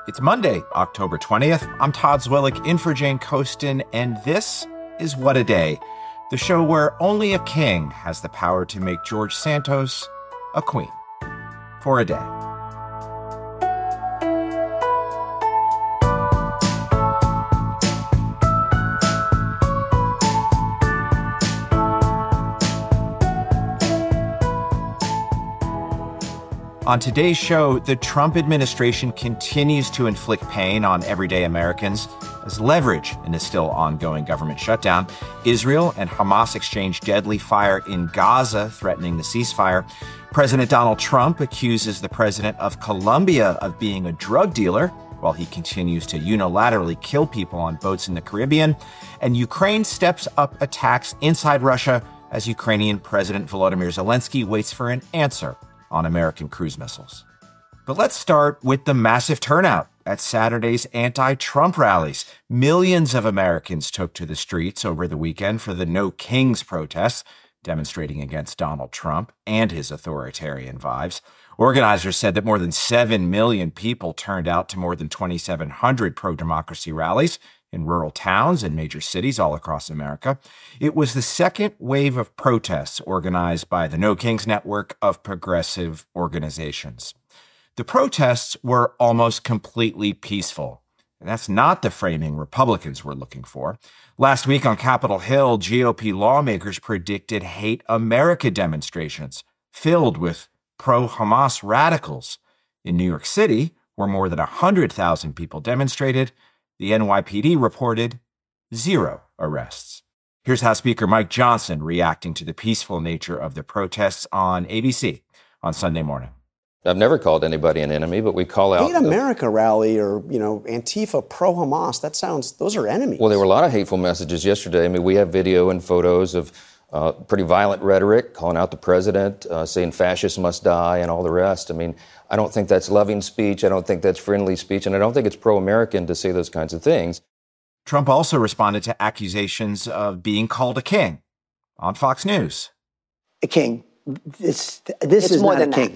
It's Monday, October 20th. I'm Todd Zwillich in for Jane Coaston, and this is What a Day, the show where only a king has the power to make George Santos a queen for a day. On today's show, the Trump administration continues to inflict pain on everyday Americans as leverage in the still ongoing government shutdown. Israel and Hamas exchange deadly fire in Gaza, threatening the ceasefire. President Donald Trump accuses the president of Colombia of being a drug dealer while he continues to unilaterally kill people on boats in the Caribbean. And Ukraine steps up attacks inside Russia as Ukrainian President Volodymyr Zelensky waits for an answer on American cruise missiles. But let's start with the massive turnout at Saturday's anti-Trump rallies. Millions of Americans took to the streets over the weekend for the No Kings protests, demonstrating against Donald Trump and his authoritarian vibes. Organizers said that more than 7 million people turned out to more than 2,700 pro-democracy rallies in rural towns and major cities all across America. It was the second wave of protests organized by the No Kings network of progressive organizations. The protests were almost completely peaceful. And that's not the framing Republicans were looking for. Last week on Capitol Hill, GOP lawmakers predicted Hate America demonstrations filled with pro-Hamas radicals. In New York City, where more than 100,000 people demonstrated, the NYPD reported 0 arrests. Here's House Speaker Mike Johnson reacting to the peaceful nature of the protests on ABC on Sunday morning. I've never called anybody an enemy, but we call out... Hate America rally or, Antifa pro-Hamas, those are enemies. Well, there were a lot of hateful messages yesterday. I mean, we have video and photos of pretty violent rhetoric, calling out the president, saying fascists must die and all the rest. I mean, I don't think that's loving speech. I don't think that's friendly speech. And I don't think it's pro-American to say those kinds of things. Trump also responded to accusations of being called a king on Fox News. A king. This is not a king.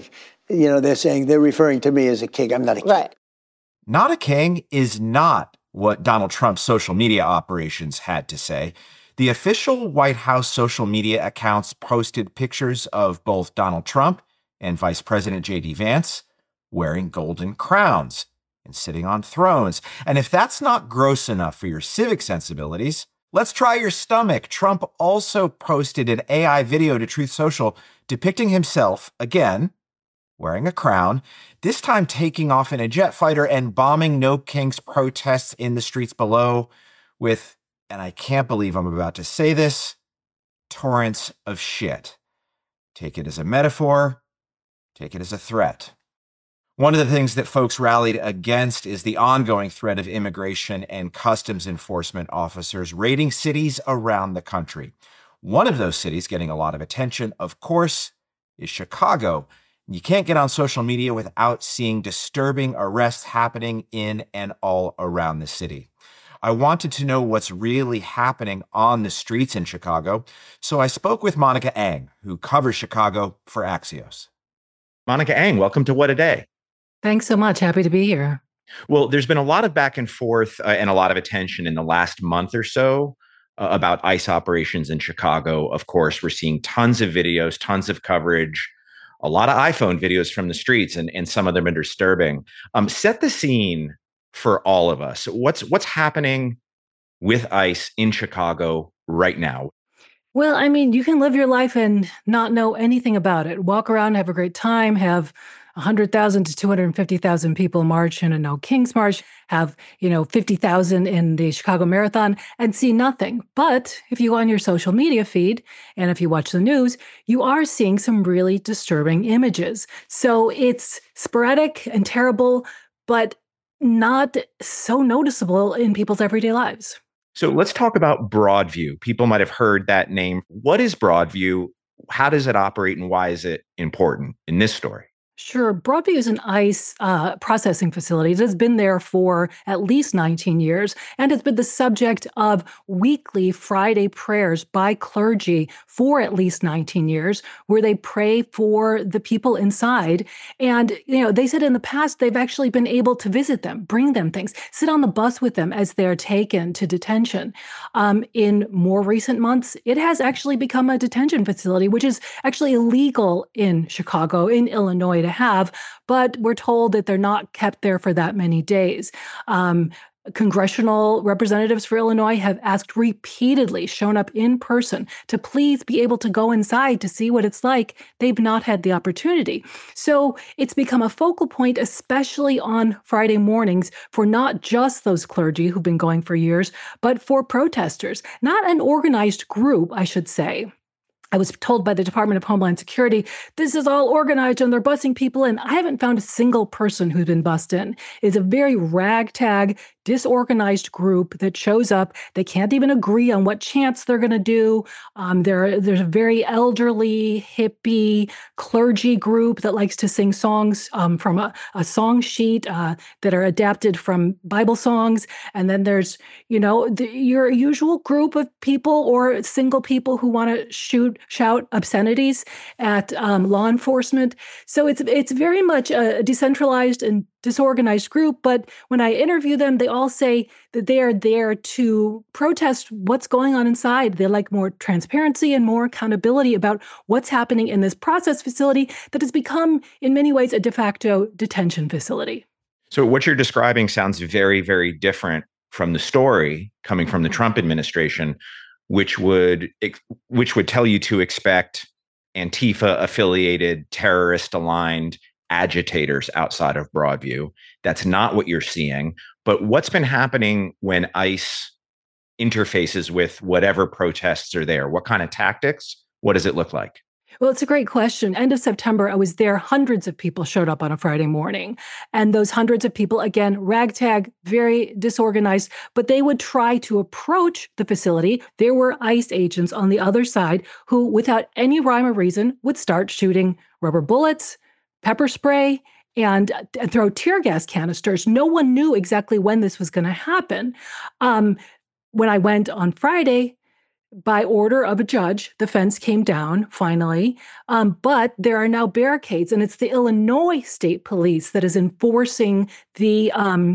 They're referring to me as a king. I'm not a king. Right. Not a king is not what Donald Trump's social media operations had to say. The official White House social media accounts posted pictures of both Donald Trump and Vice President J.D. Vance wearing golden crowns and sitting on thrones. And if that's not gross enough for your civic sensibilities, let's try your stomach. Trump also posted an AI video to Truth Social depicting himself, again, wearing a crown, this time taking off in a jet fighter and bombing No Kings protests in the streets below with, and I can't believe I'm about to say this, torrents of shit. Take it as a metaphor, take it as a threat. One of the things that folks rallied against is the ongoing threat of immigration and customs enforcement officers raiding cities around the country. One of those cities getting a lot of attention, of course, is Chicago. You can't get on social media without seeing disturbing arrests happening in and all around the city. I wanted to know what's really happening on the streets in Chicago, so I spoke with Monica Eng, who covers Chicago for Axios. Monica Eng, welcome to What a Day. Thanks so much. Happy to be here. Well, there's been a lot of back and forth and a lot of attention in the last month or so about ICE operations in Chicago. Of course, we're seeing tons of videos, tons of coverage, a lot of iPhone videos from the streets, and some of them are disturbing. Set the scene for all of us. What's happening with ICE in Chicago right now? Well, I mean, you can live your life and not know anything about it. Walk around, have a great time, have 100,000 to 250,000 people march in a No Kings march, have, 50,000 in the Chicago Marathon and see nothing. But if you go on your social media feed and if you watch the news, you are seeing some really disturbing images. So it's sporadic and terrible, but not so noticeable in people's everyday lives. So let's talk about Broadview. People might have heard that name. What is Broadview? How does it operate and why is it important in this story? Sure. Broadview is an ICE processing facility. It has been there for at least 19 years and has been the subject of weekly Friday prayers by clergy for at least 19 years, where they pray for the people inside. And, they said in the past, they've actually been able to visit them, bring them things, sit on the bus with them as they're taken to detention. In more recent months, it has actually become a detention facility, which is actually illegal in Chicago, in Illinois, to have, but we're told that they're not kept there for that many days. Congressional representatives for Illinois have asked repeatedly, shown up in person, to please be able to go inside to see what it's like. They've not had the opportunity. So it's become a focal point, especially on Friday mornings, for not just those clergy who've been going for years, but for protesters. Not an organized group, I should say. I was told by the Department of Homeland Security, this is all organized and they're busing people in. I haven't found a single person who's been bussed in. It's a very ragtag, disorganized group that shows up. They can't even agree on what chants they're going to do. There's a very elderly, hippie clergy group that likes to sing songs from a song sheet that are adapted from Bible songs. And then there's, your usual group of people or single people who want to shout obscenities at law enforcement. So it's very much a decentralized and disorganized group. But when I interview them, they all say that they are there to protest what's going on inside. They like more transparency and more accountability about what's happening in this process facility that has become, in many ways, a de facto detention facility. So what you're describing sounds very, very different from the story coming from the Trump administration, which would tell you to expect Antifa-affiliated, terrorist-aligned agitators outside of Broadview. That's not what you're seeing. But what's been happening when ICE interfaces with whatever protests are there? What kind of tactics? What does it look like? Well, it's a great question. End of September, I was there. Hundreds of people showed up on a Friday morning. And those hundreds of people, again, ragtag, very disorganized, but they would try to approach the facility. There were ICE agents on the other side who, without any rhyme or reason, would start shooting rubber bullets, pepper spray, and throw tear gas canisters. No one knew exactly when this was going to happen. When I went on Friday, by order of a judge, the fence came down finally, but there are now barricades, and it's the Illinois State Police that is enforcing the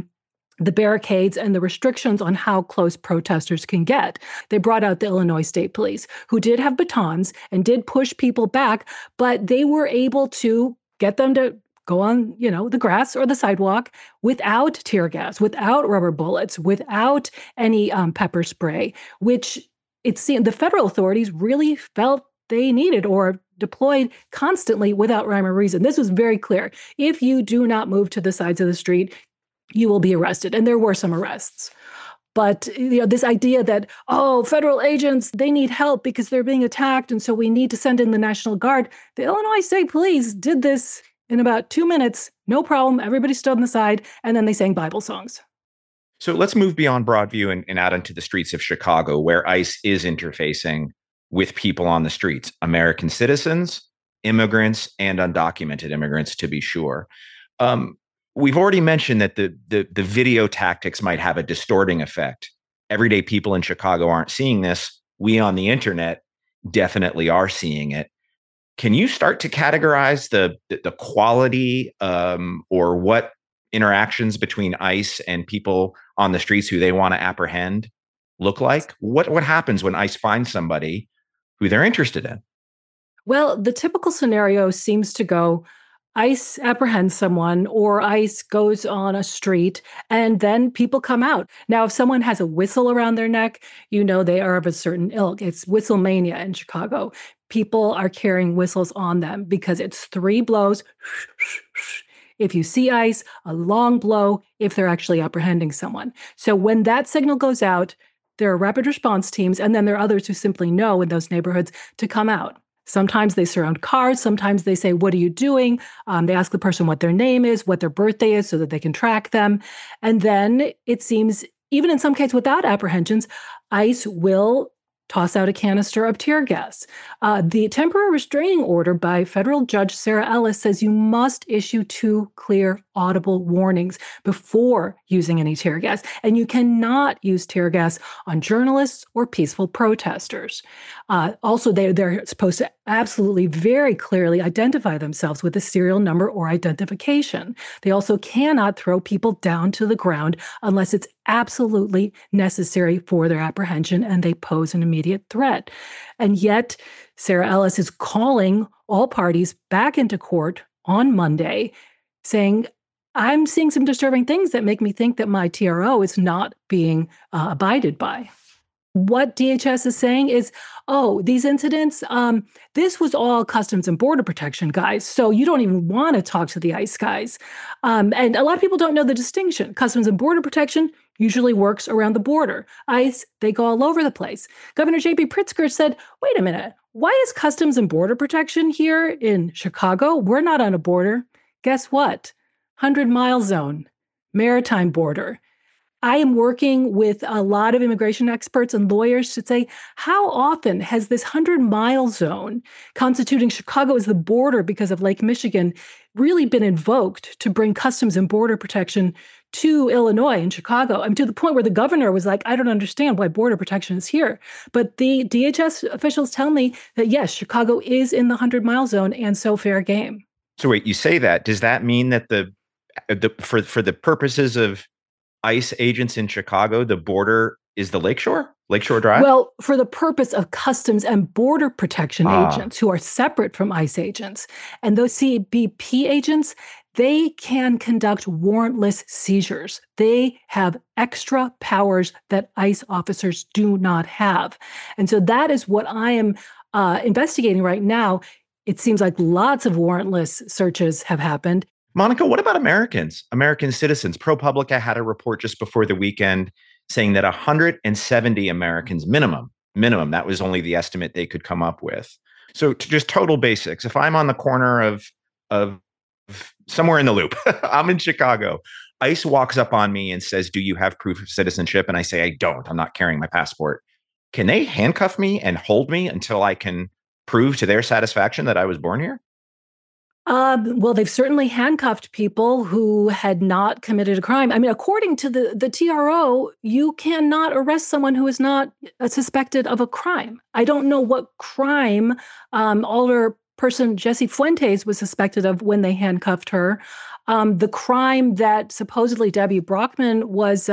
barricades and the restrictions on how close protesters can get. They brought out the Illinois State Police, who did have batons and did push people back, but they were able to get them to go on, the grass or the sidewalk without tear gas, without rubber bullets, without any pepper spray, which it seemed the federal authorities really felt they needed or deployed constantly without rhyme or reason. This was very clear. If you do not move to the sides of the street, you will be arrested. And there were some arrests. But this idea that, federal agents, they need help because they're being attacked, and so we need to send in the National Guard. The Illinois State Police did this in about 2 minutes, no problem. Everybody stood on the side, and then they sang Bible songs. So let's move beyond Broadview and out into the streets of Chicago, where ICE is interfacing with people on the streets, American citizens, immigrants, and undocumented immigrants, to be sure. We've already mentioned that the video tactics might have a distorting effect. Everyday people in Chicago aren't seeing this. We on the internet definitely are seeing it. Can you start to categorize the quality or what interactions between ICE and people on the streets who they want to apprehend look like? What happens when ICE finds somebody who they're interested in? Well, the typical scenario seems to go, ICE apprehends someone or ICE goes on a street and then people come out. Now, if someone has a whistle around their neck, they are of a certain ilk. It's whistle mania in Chicago. People are carrying whistles on them because it's 3 blows. If you see ICE, a long blow if they're actually apprehending someone. So when that signal goes out, there are rapid response teams, and then there are others who simply know in those neighborhoods to come out. Sometimes they surround cars. Sometimes they say, what are you doing? They ask the person what their name is, what their birthday is so that they can track them. And then it seems, even in some cases without apprehensions, ICE will toss out a canister of tear gas. The temporary restraining order by federal judge Sarah Ellis says you must issue 2 clear, audible warnings before using any tear gas. And you cannot use tear gas on journalists or peaceful protesters. Also, they're supposed to absolutely very clearly identify themselves with a serial number or identification. They also cannot throw people down to the ground unless it's absolutely necessary for their apprehension and they pose an immediate threat. And yet, Sarah Ellis is calling all parties back into court on Monday, saying, I'm seeing some disturbing things that make me think that my TRO is not being abided by. What DHS is saying is, these incidents, this was all Customs and Border Protection guys, so you don't even want to talk to the ICE guys. And a lot of people don't know the distinction. Customs and Border Protection usually works around the border. ICE, they go all over the place. Governor J.B. Pritzker said, wait a minute, why is Customs and Border Protection here in Chicago? We're not on a border. Guess what? 100-mile zone, maritime border. I am working with a lot of immigration experts and lawyers to say, how often has this 100-mile zone constituting Chicago as the border because of Lake Michigan really been invoked to bring Customs and Border Protection to Illinois and Chicago? I mean, to the point where the governor was like, I don't understand why border protection is here. But the DHS officials tell me that, yes, Chicago is in the 100-mile zone, and so fair game. So wait, you say that. Does that mean that for the purposes of ICE agents in Chicago, the border is the Lakeshore Drive? Well, for the purpose of Customs and Border Protection agents who are separate from ICE agents, and those CBP agents, they can conduct warrantless seizures. They have extra powers that ICE officers do not have. And so that is what I am investigating right now. It seems like lots of warrantless searches have happened. Monica, what about American citizens? ProPublica had a report just before the weekend saying that 170 Americans minimum, that was only the estimate they could come up with. So just total basics. If I'm on the corner of somewhere in the loop, I'm in Chicago, ICE walks up on me and says, do you have proof of citizenship? And I say, I don't, I'm not carrying my passport. Can they handcuff me and hold me until I can prove to their satisfaction that I was born here? Well, they've certainly handcuffed people who had not committed a crime. I mean, according to the TRO, you cannot arrest someone who is not suspected of a crime. I don't know what crime Alderperson Jessie Fuentes was suspected of when they handcuffed her. The crime that supposedly Debbie Brockman was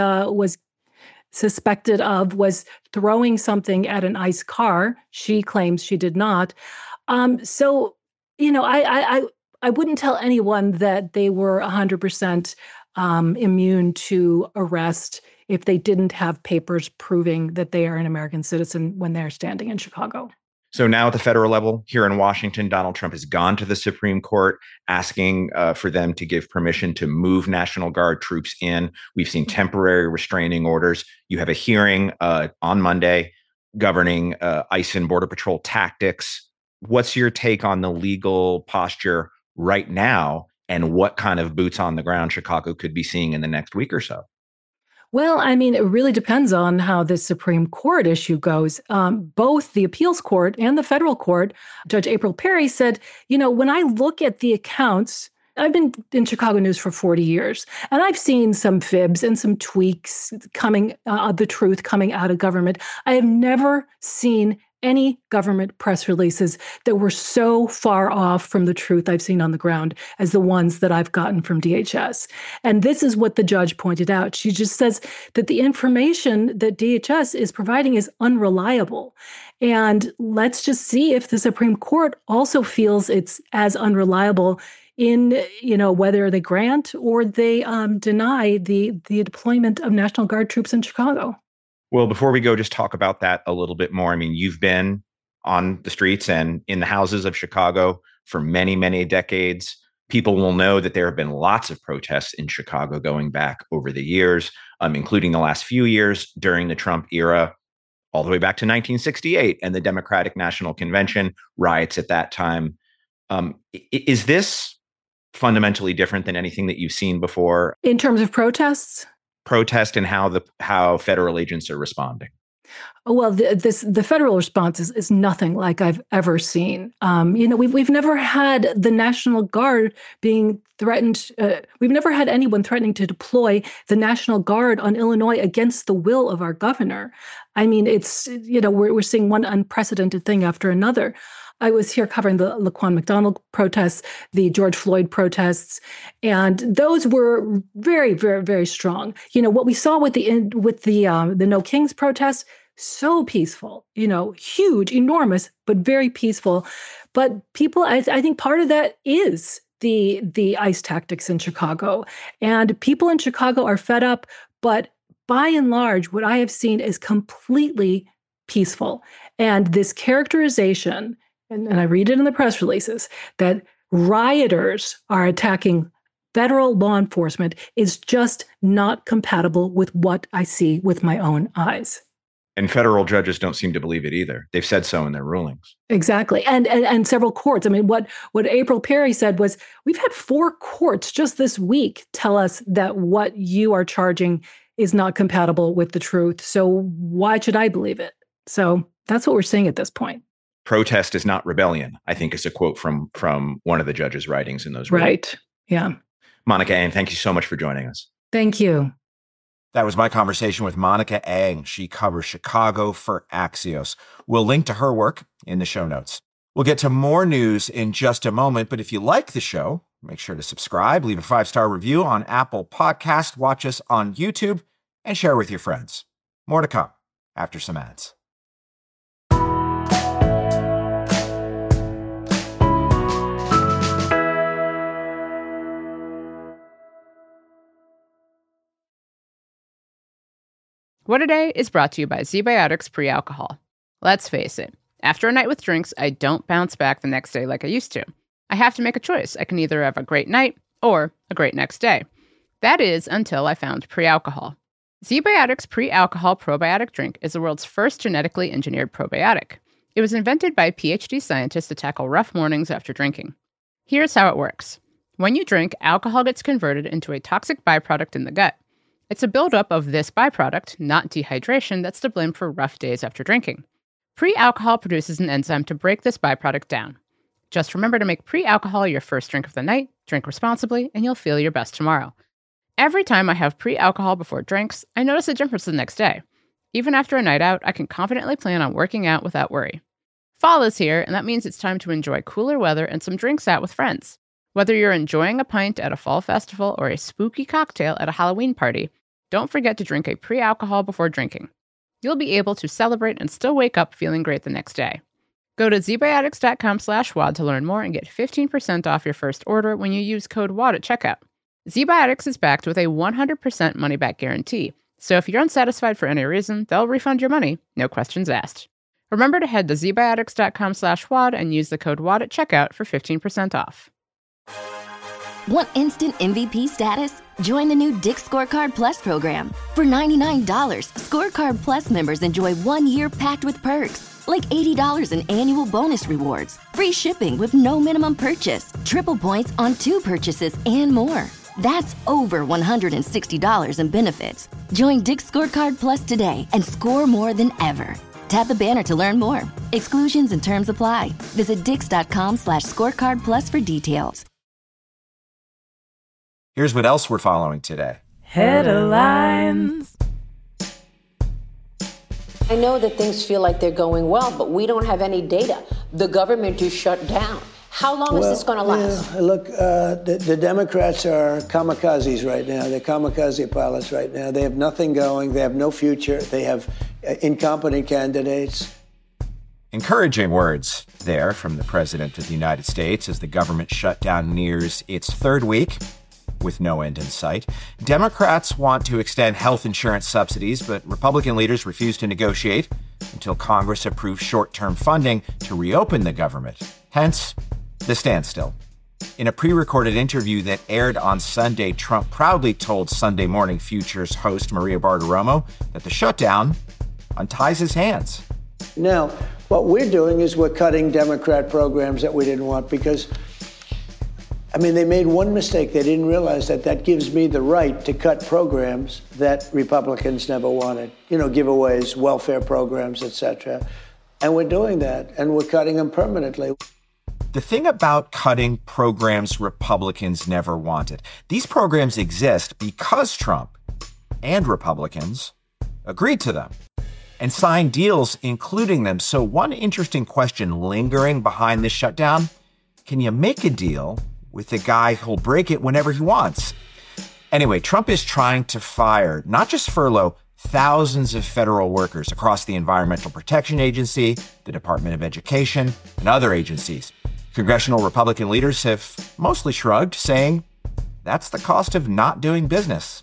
suspected of was throwing something at an ICE car. She claims she did not. So, you know, I wouldn't tell anyone that they were 100% immune to arrest if they didn't have papers proving that they are an American citizen when they're standing in Chicago. So now at the federal level here in Washington, Donald Trump has gone to the Supreme Court asking for them to give permission to move National Guard troops in. We've seen temporary restraining orders. You have a hearing on Monday governing ICE and Border Patrol tactics. What's your take on the legal posture right now and what kind of boots on the ground Chicago could be seeing in the next week or so? Well, I mean, it really depends on how this Supreme Court issue goes. Both the appeals court and the federal court, Judge April Perry said, you know, when I look at the accounts, I've been in Chicago news for 40 years, and I've seen some fibs and some tweaks coming, the truth coming out of government. I have never seen any government press releases that were so far off from the truth I've seen on the ground as the ones that I've gotten from DHS. And this is what the judge pointed out. She just says that the information that DHS is providing is unreliable. And let's just see if the Supreme Court also feels it's as unreliable in, you know, whether they grant or they deny the deployment of National Guard troops in Chicago. Well, before we go, just talk about that a little bit more. I mean, you've been on the streets and in the houses of Chicago for many, many decades. People will know that there have been lots of protests in Chicago going back over the years, including the last few years during the Trump era, all the way back to 1968 and the Democratic National Convention riots at that time. Is this fundamentally different than anything that you've seen before? In terms of protests? Protest and how federal agents are responding. Well, the federal response is nothing like I've ever seen. We've never had the National Guard being threatened. We've never had anyone threatening to deploy the National Guard on Illinois against the will of our governor. I mean, it's we're seeing one unprecedented thing after another. I was here covering the Laquan McDonald protests, the George Floyd protests, and those were very, very, very strong. What we saw with the No Kings protest, so peaceful, huge, enormous, but very peaceful. But people, I think part of that is the ICE tactics in Chicago, and people in Chicago are fed up. But by and large, what I have seen is completely peaceful, and this characterization. And I read it in the press releases, that rioters are attacking federal law enforcement is just not compatible with what I see with my own eyes. And federal judges don't seem to believe it either. They've said so in their rulings. Exactly. And several courts. I mean, what April Perry said was, we've had 4 courts just this week tell us that what you are charging is not compatible with the truth. So why should I believe it? So that's what we're seeing at this point. Protest is not rebellion, I think is a quote from one of the judges' writings in those. Right. Yeah. Monica Eng, thank you so much for joining us. Thank you. That was my conversation with Monica Eng. She covers Chicago for Axios. We'll link to her work in the show notes. We'll get to more news in just a moment, but if you like the show, make sure to subscribe, leave a 5-star review on Apple Podcast, watch us on YouTube, and share with your friends. More to come after some ads. What A Day is brought to you by ZBiotics Pre-Alcohol. Let's face it, after a night with drinks, I don't bounce back the next day like I used to. I have to make a choice. I can either have a great night or a great next day. That is until I found Pre-Alcohol. ZBiotics Pre-Alcohol Probiotic Drink is the world's first genetically engineered probiotic. It was invented by PhD scientists to tackle rough mornings after drinking. Here's how it works. When you drink, alcohol gets converted into a toxic byproduct in the gut. It's a buildup of this byproduct, not dehydration, that's to blame for rough days after drinking. Pre-alcohol produces an enzyme to break this byproduct down. Just remember to make pre-alcohol your first drink of the night, drink responsibly, and you'll feel your best tomorrow. Every time I have pre-alcohol before drinks, I notice a difference the next day. Even after a night out, I can confidently plan on working out without worry. Fall is here, and that means it's time to enjoy cooler weather and some drinks out with friends. Whether you're enjoying a pint at a fall festival or a spooky cocktail at a Halloween party, don't forget to drink a pre-alcohol before drinking. You'll be able to celebrate and still wake up feeling great the next day. Go to zbiotics.com/WAD to learn more and get 15% off your first order when you use code WAD at checkout. ZBiotics is backed with a 100% money-back guarantee, so if you're unsatisfied for any reason, they'll refund your money, no questions asked. Remember to head to zbiotics.com/WAD and use the code WAD at checkout for 15% off. Want instant MVP status? Join the new Dick's Scorecard Plus program. For $99, Scorecard Plus members enjoy 1 year packed with perks, like $80 in annual bonus rewards, free shipping with no minimum purchase, triple points on 2 purchases, and more. That's over $160 in benefits. Join Dick's Scorecard Plus today and score more than ever. Tap the banner to learn more. Exclusions and terms apply. Visit dix.com/scorecard plus for details. Here's what else we're following today. Headlines. I know that things feel like they're going well, but we don't have any data. The government is shut down. How long is this going to last? Yeah, look, the Democrats are kamikazes right now. They're kamikaze pilots right now. They have nothing going. They have no future. They have incompetent candidates. Encouraging words there from the President of the United States as the government shutdown nears its 3rd week with no end in sight. Democrats want to extend health insurance subsidies, but Republican leaders refuse to negotiate until Congress approves short-term funding to reopen the government. Hence, the standstill. In a pre-recorded interview that aired on Sunday, Trump proudly told Sunday Morning Futures host Maria Bartiromo that the shutdown unties his hands. Now, what we're doing is we're cutting Democrat programs that we didn't want because I mean, they made one mistake. They didn't realize that gives me the right to cut programs that Republicans never wanted. Giveaways, welfare programs, etc. And we're doing that, and we're cutting them permanently. The thing about cutting programs Republicans never wanted, these programs exist because Trump and Republicans agreed to them and signed deals including them. So one interesting question lingering behind this shutdown, can you make a deal with the guy who'll break it whenever he wants? Anyway, Trump is trying to fire, not just furlough, thousands of federal workers across the Environmental Protection Agency, the Department of Education, and other agencies. Congressional Republican leaders have mostly shrugged, saying that's the cost of not doing business.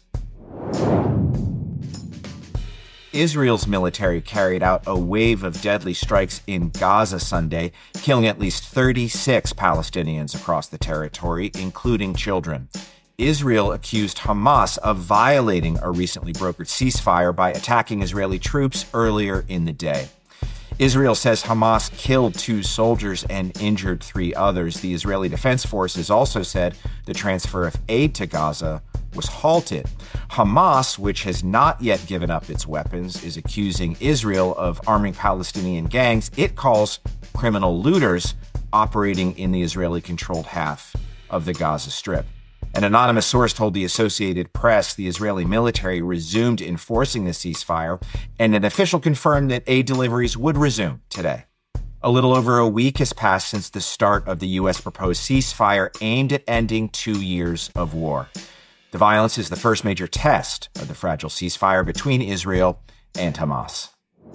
Israel's military carried out a wave of deadly strikes in Gaza Sunday, killing at least 36 Palestinians across the territory, including children. Israel accused Hamas of violating a recently brokered ceasefire by attacking Israeli troops earlier in the day. Israel says Hamas killed 2 soldiers and injured 3 others. The Israeli Defense Forces also said the transfer of aid to Gaza was halted. Hamas, which has not yet given up its weapons, is accusing Israel of arming Palestinian gangs it calls criminal looters operating in the Israeli-controlled half of the Gaza Strip. An anonymous source told the Associated Press the Israeli military resumed enforcing the ceasefire, and an official confirmed that aid deliveries would resume today. A little over a week has passed since the start of the U.S. proposed ceasefire aimed at ending 2 years of war. The violence is the first major test of the fragile ceasefire between Israel and Hamas.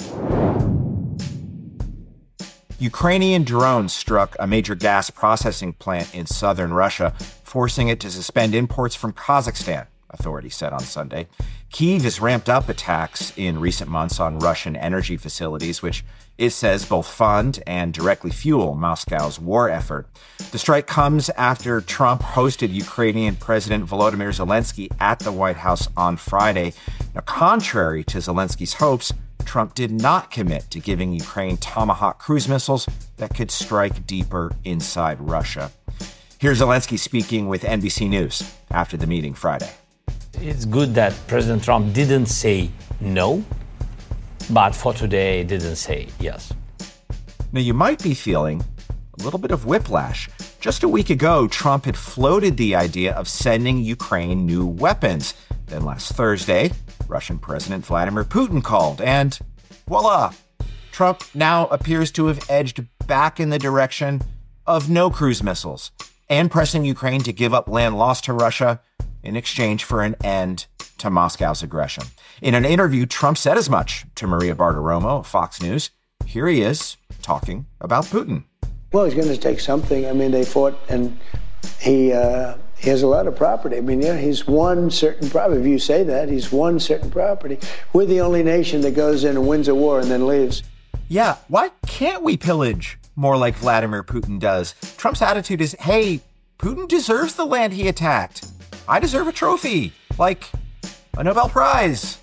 Ukrainian drones struck a major gas processing plant in southern Russia, forcing it to suspend imports from Kazakhstan, authorities said on Sunday. Kyiv has ramped up attacks in recent months on Russian energy facilities, which it says both fund and directly fuel Moscow's war effort. The strike comes after Trump hosted Ukrainian President Volodymyr Zelensky at the White House on Friday. Now, contrary to Zelensky's hopes, Trump did not commit to giving Ukraine Tomahawk cruise missiles that could strike deeper inside Russia. Here's Zelensky speaking with NBC News after the meeting Friday. It's good that President Trump didn't say no, but for today didn't say yes. Now, you might be feeling a little bit of whiplash. Just a week ago, Trump had floated the idea of sending Ukraine new weapons. Then last Thursday, Russian President Vladimir Putin called, and voila! Trump now appears to have edged back in the direction of no cruise missiles and pressing Ukraine to give up land lost to Russia in exchange for an end to Moscow's aggression. In an interview, Trump said as much to Maria Bartiromo of Fox News. Here he is talking about Putin. Well, he's going to take something. I mean, they fought, and he has a lot of property. I mean, he's won certain property. If you say that, he's won certain property. We're the only nation that goes in and wins a war and then leaves. Yeah, why can't we pillage more like Vladimir Putin does? Trump's attitude is, hey, Putin deserves the land he attacked. I deserve a trophy, like a Nobel Prize.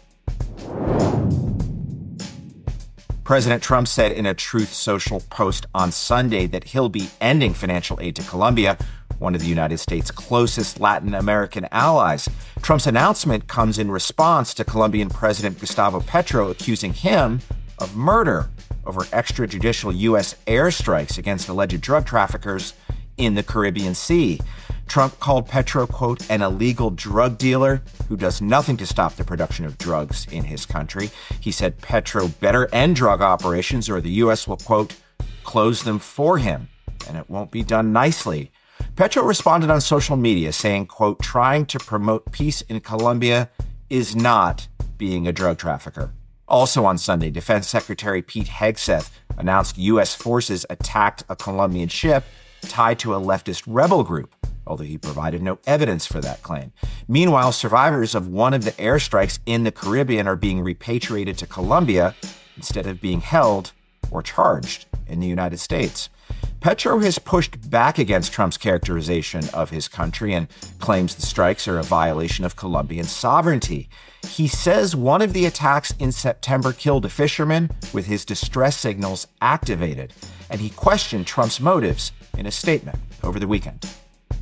President Trump said in a Truth Social post on Sunday that he'll be ending financial aid to Colombia, one of the United States' closest Latin American allies. Trump's announcement comes in response to Colombian President Gustavo Petro accusing him of murder over extrajudicial U.S. airstrikes against alleged drug traffickers in the Caribbean Sea. Trump called Petro, quote, an illegal drug dealer who does nothing to stop the production of drugs in his country. He said Petro better end drug operations or the U.S. will, quote, close them for him, and it won't be done nicely. Petro responded on social media saying, quote, trying to promote peace in Colombia is not being a drug trafficker. Also on Sunday, Defense Secretary Pete Hegseth announced U.S. forces attacked a Colombian ship tied to a leftist rebel group, although he provided no evidence for that claim. Meanwhile, survivors of one of the airstrikes in the Caribbean are being repatriated to Colombia instead of being held or charged in the United States. Petro has pushed back against Trump's characterization of his country and claims the strikes are a violation of Colombian sovereignty. He says one of the attacks in September killed a fisherman with his distress signals activated, and he questioned Trump's motives in a statement over the weekend.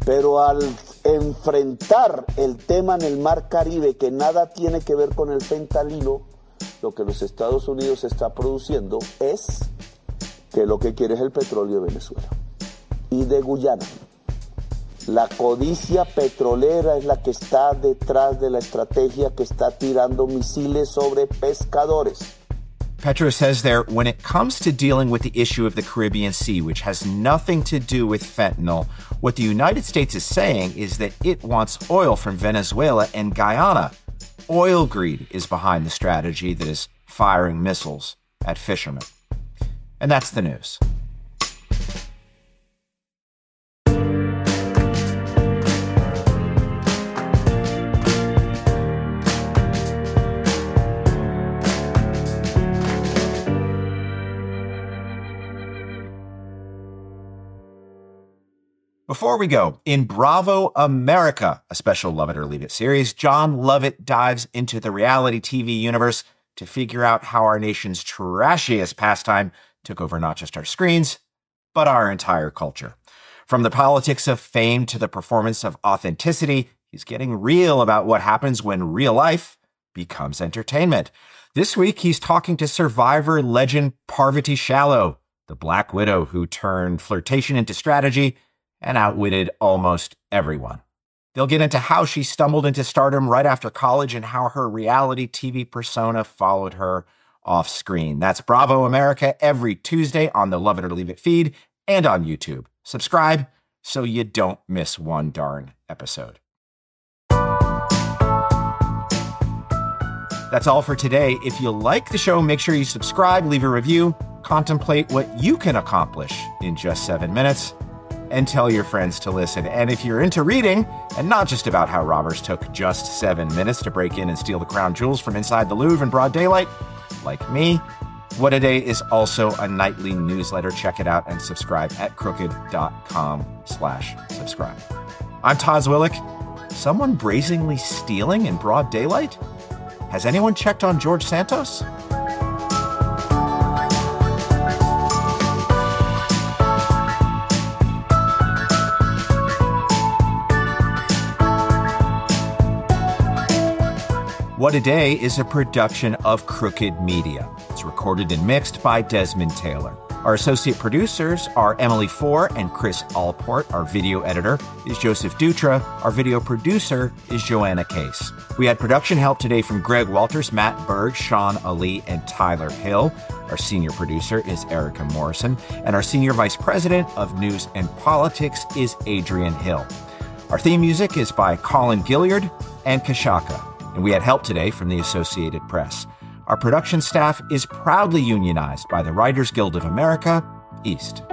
Pero al enfrentar el tema en el Mar Caribe, que nada tiene que ver con el fentanilo, lo que los Estados Unidos está produciendo es que lo que quiere es el petróleo de Venezuela y de Guyana. La codicia petrolera es la que está detrás de la estrategia que está tirando misiles sobre pescadores. Petro says there, when it comes to dealing with the issue of the Caribbean Sea, which has nothing to do with fentanyl, what the United States is saying is that it wants oil from Venezuela and Guyana. Oil greed is behind the strategy that is firing missiles at fishermen. And that's the news. Before we go, in Bravo America, a special Love It or Leave It series, Jon Lovett dives into the reality TV universe to figure out how our nation's trashiest pastime took over not just our screens, but our entire culture. From the politics of fame to the performance of authenticity, he's getting real about what happens when real life becomes entertainment. This week, he's talking to Survivor legend Parvati Shallow, the Black Widow who turned flirtation into strategy and outwitted almost everyone. They'll get into how she stumbled into stardom right after college and how her reality TV persona followed her off screen. That's Bravo America every Tuesday on the Love It or Leave It feed and on YouTube. Subscribe so you don't miss one darn episode. That's all for today. If you like the show, make sure you subscribe, leave a review, contemplate what you can accomplish in just 7 minutes, and tell your friends to listen. And if you're into reading, and not just about how robbers took just 7 minutes to break in and steal the crown jewels from inside the Louvre in broad daylight, like me, What A Day is also a nightly newsletter. Check it out and subscribe at crooked.com/subscribe. I'm Taz Willick. Someone brazenly stealing in broad daylight? Has anyone checked on George Santos? What a Day is a production of Crooked Media. It's recorded and mixed by Desmond Taylor. Our associate producers are Emily Four and Chris Allport. Our video editor is Joseph Dutra. Our video producer is Joanna Case. We had production help today from Greg Walters, Matt Berg, Sean Ali, and Tyler Hill. Our senior producer is Erica Morrison. And our senior vice president of news and politics is Adrian Hill. Our theme music is by Colin Gilliard and Kashaka. And we had help today from the Associated Press. Our production staff is proudly unionized by the Writers Guild of America, East.